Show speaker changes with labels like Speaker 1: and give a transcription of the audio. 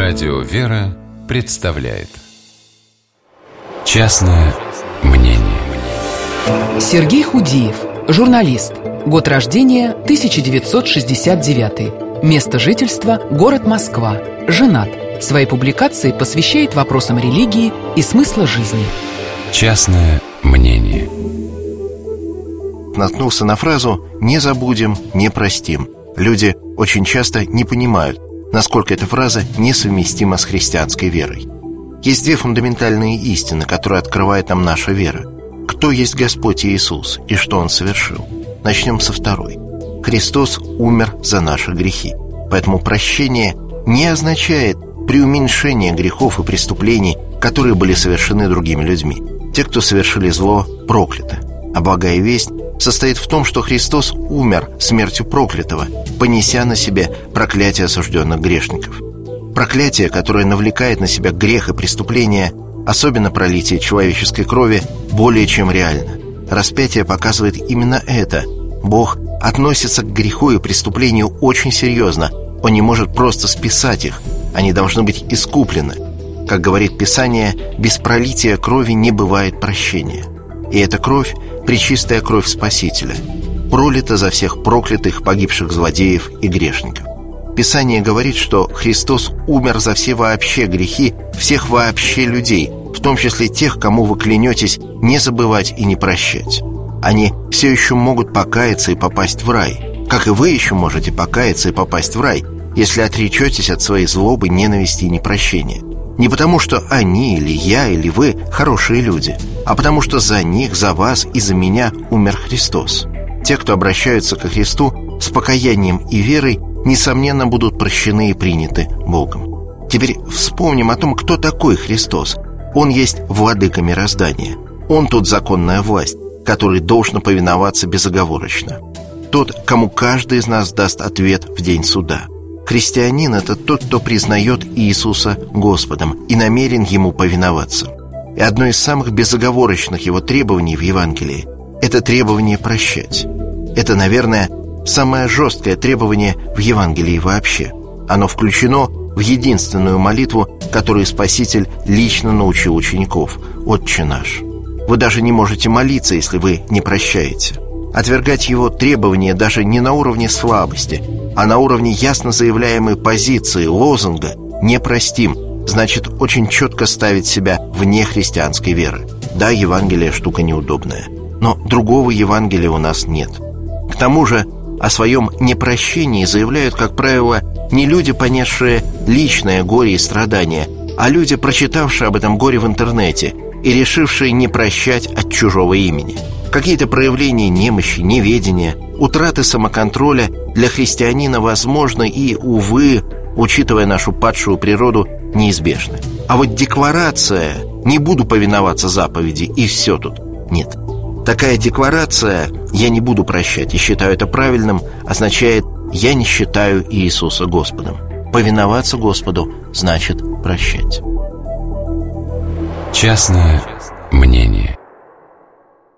Speaker 1: Радио «Вера» представляет «Частное мнение».
Speaker 2: Сергей Худиев, журналист. Год рождения 1969. Место жительства – город Москва. Женат. Свои публикации посвящает вопросам религии и смысла жизни.
Speaker 1: Частное мнение.
Speaker 3: Наткнулся на фразу «не забудем, не простим». Люди очень часто не понимают, насколько эта фраза несовместима с христианской верой. Есть две фундаментальные истины, которые открывает нам наша вера. Кто есть Господь Иисус и что Он совершил? Начнем со второй. Христос умер за наши грехи. Поэтому прощение не означает преуменьшение грехов и преступлений, которые были совершены другими людьми. Те, кто совершили зло, прокляты. А благая весть состоит в том, что Христос умер смертью проклятого, понеся на себе проклятие осужденных грешников. Проклятие, которое навлекает на себя грех и преступление, особенно пролитие человеческой крови, более чем реально. Распятие показывает именно это. Бог относится к греху и преступлению очень серьезно. Он не может просто списать их. Они должны быть искуплены. Как говорит Писание, без пролития крови не бывает прощения. И эта кровь – пречистая кровь Спасителя, пролита за всех проклятых, погибших злодеев и грешников. Писание говорит, что Христос умер за все вообще грехи всех вообще людей, в том числе тех, кому вы клянетесь не забывать и не прощать. Они все еще могут покаяться и попасть в рай, как и вы еще можете покаяться и попасть в рай, если отречетесь от своей злобы, ненависти и непрощения. Не потому, что они или я или вы хорошие люди, а потому что за них, за вас и за меня умер Христос. Те, кто обращаются ко Христу с покаянием и верой, несомненно, будут прощены и приняты Богом. Теперь вспомним о том, кто такой Христос. Он есть владыка мироздания. Он тот законная власть, которой должно повиноваться безоговорочно. Тот, кому каждый из нас даст ответ в день суда. Христианин – это тот, кто признает Иисуса Господом и намерен Ему повиноваться. И одно из самых безоговорочных Его требований в Евангелии – это требование прощать. Это, наверное, самое жесткое требование в Евангелии вообще. Оно включено в единственную молитву, которую Спаситель лично научил учеников – «Отче наш». Вы даже не можете молиться, если вы не прощаете. Отвергать Его требования даже не на уровне слабости, а на уровне ясно заявляемой позиции, лозунга «не простим», значит очень четко ставить себя вне христианской веры. Да, Евангелие штука неудобная, но другого Евангелия у нас нет. К тому же о своем непрощении заявляют, как правило, не люди, понесшие личное горе и страдания, а люди, прочитавшие об этом горе в интернете и решившие не прощать от чужого имени. Какие-то проявления немощи, неведения, утраты самоконтроля для христианина возможны и, увы, учитывая нашу падшую природу, неизбежны. А вот декларация «не буду повиноваться заповеди» и все тут – нет. Такая декларация «я не буду прощать и считаю это правильным» означает «я не считаю Иисуса Господом». Повиноваться Господу значит прощать.
Speaker 1: Частное